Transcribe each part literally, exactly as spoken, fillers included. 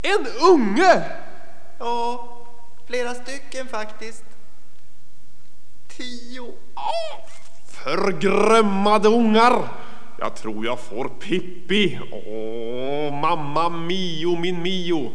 En unge? Ja, flera stycken faktiskt. Tio. Förgrömmade ungar. Jag tror jag får Pippi. Åh, mamma Mio, min Mio.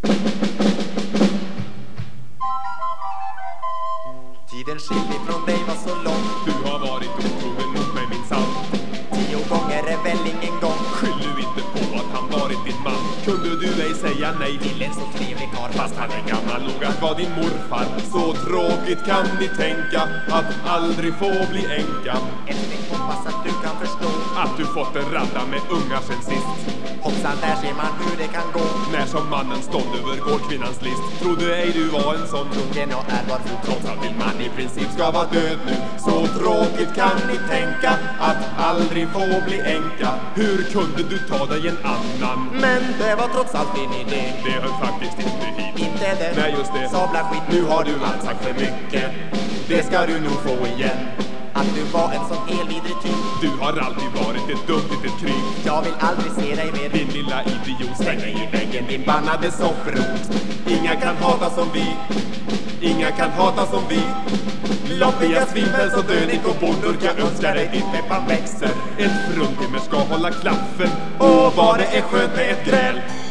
Tiden skiljer från dig var så lång. Du har varit otrogen mot mig minsann. Tio gånger är väl ingen gång. Skyll du inte på att han varit din man. Kunde du ej säga nej till en så trevlig karl, fast han är gammal nog att vara din morfar. Så tråkigt kan ni tänka att aldrig få bli änka. Älskling, hoppas att du kan förstå att du fått en radda med ungar sen sist. Hoppsan, där ser man hur det kan gå. När som mannen stånd övergår kvinnans list. Trodde ej du var en sån. Trogen och är var fot. Trots att din man i princip ska vara död nu. Så tråkigt kan ni tänka att aldrig få bli änka. Hur kunde du ta dig en annan? Men det var trots allt din idé. Det hör faktiskt inte hit. Inte det. Nej, just det. Sabla skit. Nu har du allt sagt för mycket. Det ska du nog få igen. Att du var en sån elvidrig typ. Du har alltid varit ett dumt litet kryp. Jag vill aldrig se dig mer. Din lilla idiot, stäng dig i väggen, din bannade sopprot. Inga kan hata som vi. Inga kan hata som vi. Loppiga svimmel så dönigt och bondor. Jag önskar dig din peppan växer. Ett fruntimmer ska hålla klaffen. Åh, vad det är skönt med ett gräl.